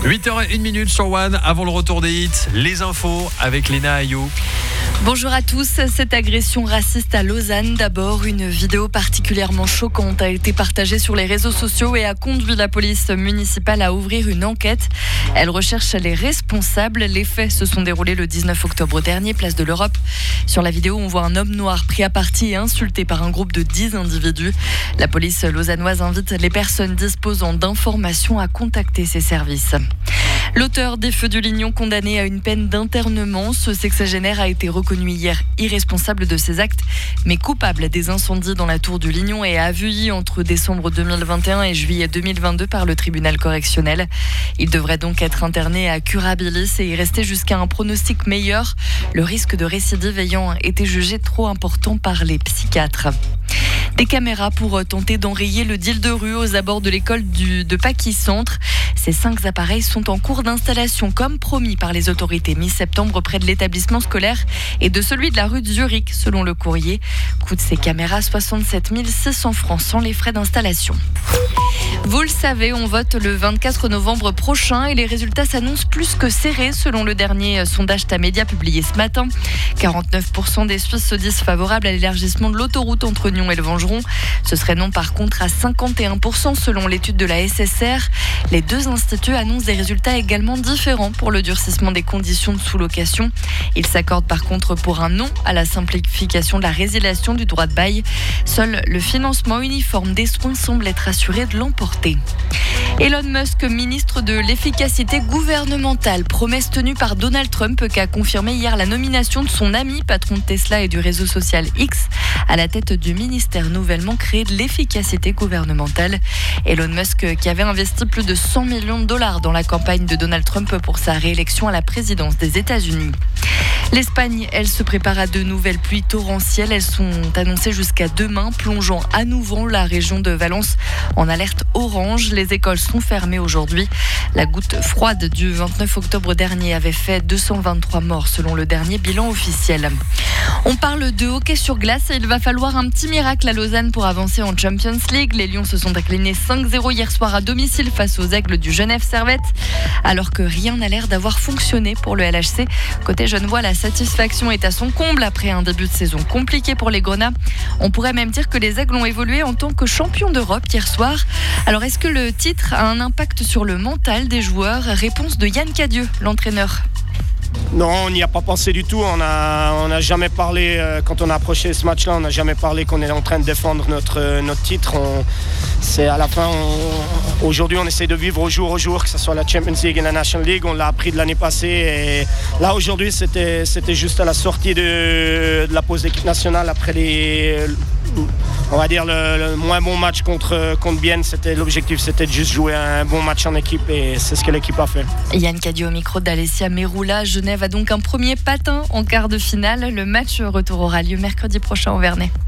8h01 sur One, avant le retour des hits, les infos avec Léna Ayou. Bonjour à tous. Cette agression raciste à Lausanne, d'abord, une vidéo particulièrement choquante a été partagée sur les réseaux sociaux et a conduit la police municipale à ouvrir une enquête. Elle recherche les responsables. Les faits se sont déroulés le 19 octobre dernier, place de l'Europe. Sur la vidéo, on voit un homme noir pris à partie et insulté par un groupe de 10 individus. La police lausannoise invite les personnes disposant d'informations à contacter ses services. L'auteur des Feux du Lignon condamné à une peine d'internement, ce sexagénaire a été reconnu hier irresponsable de ses actes, mais coupable des incendies dans la tour du Lignon et à Vuilly entre décembre 2021 et juillet 2022 par le tribunal correctionnel. Il devrait donc être interné à Curabilis et y rester jusqu'à un pronostic meilleur, le risque de récidive ayant été jugé trop important par les psychiatres. Des caméras pour tenter d'enrayer le deal de rue aux abords de l'école de Paquis Centre. Ces 5 appareils sont en cours d'installation comme promis par les autorités mi-septembre près de l'établissement scolaire et de celui de la rue de Zurich selon le courrier. Coût de ces caméras 67 600 francs sans les frais d'installation. Vous le savez, on vote le 24 novembre prochain et les résultats s'annoncent plus que serrés selon le dernier sondage Tamedia publié ce matin. 49% des Suisses se disent favorables à l'élargissement de l'autoroute entre Nyon et le Vengeron. Ce serait non par contre à 51% selon l'étude de la SSR. Les deux instituts annoncent des résultats également différents pour le durcissement des conditions de sous-location. Ils s'accordent par contre pour un non à la simplification de la résiliation du droit de bail. Seul le financement uniforme des soins semble être assuré de l'emporter. Elon Musk, ministre de l'efficacité gouvernementale, promesse tenue par Donald Trump qui a confirmé hier la nomination de son ami, patron de Tesla et du réseau social X, à la tête du ministère nouvellement créé de l'efficacité gouvernementale. Elon Musk qui avait investi plus de 100 millions de dollars dans la campagne de Donald Trump pour sa réélection à la présidence des États-Unis. L'Espagne, elle se prépare à de nouvelles pluies torrentielles. Elles sont annoncées jusqu'à demain, plongeant à nouveau la région de Valence en alerte orange. Les écoles sont fermées aujourd'hui. La goutte froide du 29 octobre dernier avait fait 223 morts selon le dernier bilan officiel. On parle de hockey sur glace et il va falloir un petit miracle à Lausanne pour avancer en Champions League. Les Lions se sont inclinés 5-0 hier soir à domicile face aux Aigles du Genève Servette. Alors que rien n'a l'air d'avoir fonctionné pour le LHC. Côté genevois, la satisfaction est à son comble après un début de saison compliqué pour les Grenats. On pourrait même dire que les Aigles ont évolué en tant que champions d'Europe hier soir. Alors est-ce que le titre a un impact sur le mental des joueurs ? Réponse de Yann Cadieux, l'entraîneur. Non, on n'y a pas pensé du tout. On n'a jamais parlé, quand on a approché ce match-là, on n'a jamais parlé qu'on est en train de défendre notre titre. C'est à la fin, aujourd'hui, on essaie de vivre au jour, que ce soit la Champions League et la National League. On l'a appris de l'année passée. Et là, aujourd'hui, c'était juste à la sortie de la pause d'équipe nationale après on va dire le moins bon match contre Bienne. L'objectif, c'était de juste jouer un bon match en équipe et c'est ce que l'équipe a fait. Yann Cadieux au micro d'Alessia Meroula. Genève a donc un premier patin en quart de finale. Le match retour aura lieu mercredi prochain au Vernet.